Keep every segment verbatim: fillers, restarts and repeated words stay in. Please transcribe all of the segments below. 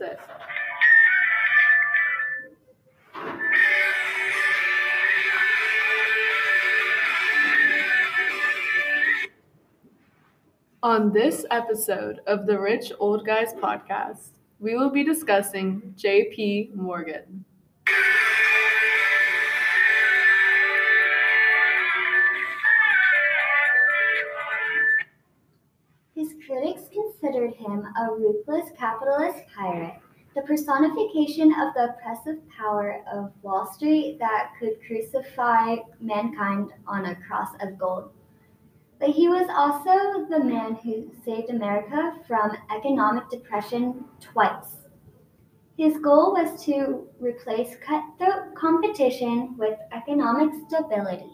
Sit. On this episode of the Rich Old Guys podcast, we will be discussing J P. Morgan. His critics considered him a ruthless capitalist pirate, the personification of the oppressive power of Wall Street that could crucify mankind on a cross of gold. But he was also the man who saved America from economic depression twice. His goal was to replace cutthroat competition with economic stability.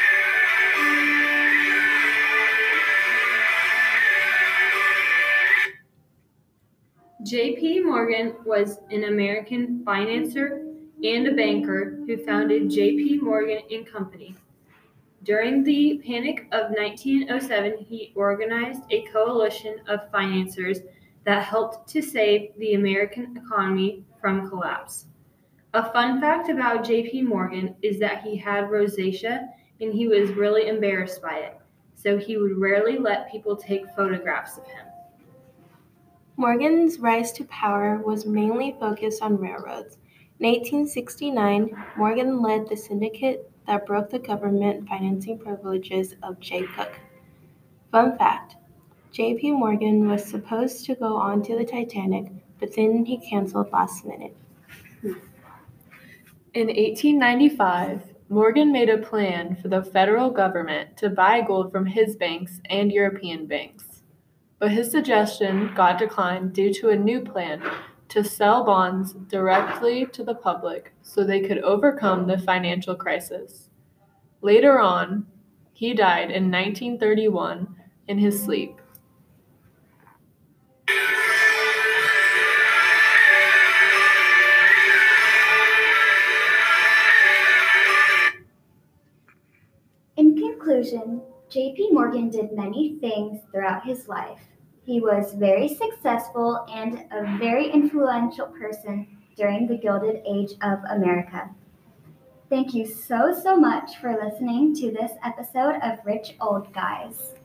J P. Morgan was an American financier and a banker who founded J P. Morgan and Company. During the Panic of nineteen oh seven, he organized a coalition of financiers that helped to save the American economy from collapse. A fun fact about J P. Morgan is that he had rosacea and he was really embarrassed by it, so he would rarely let people take photographs of him. Morgan's rise to power was mainly focused on railroads. In eighteen sixty-nine, Morgan led the syndicate that broke the government financing privileges of Jay Cooke. Fun fact, J P. Morgan was supposed to go on to the Titanic, but then he canceled last minute. In eighteen ninety-five, Morgan made a plan for the federal government to buy gold from his banks and European banks. But his suggestion got declined due to a new plan to sell bonds directly to the public so they could overcome the financial crisis. Later on, he died in nineteen thirty-one in his sleep. In conclusion, J P. Morgan did many things throughout his life. He was very successful and a very influential person during the Gilded Age of America. Thank you so, so much for listening to this episode of Rich Old Guys.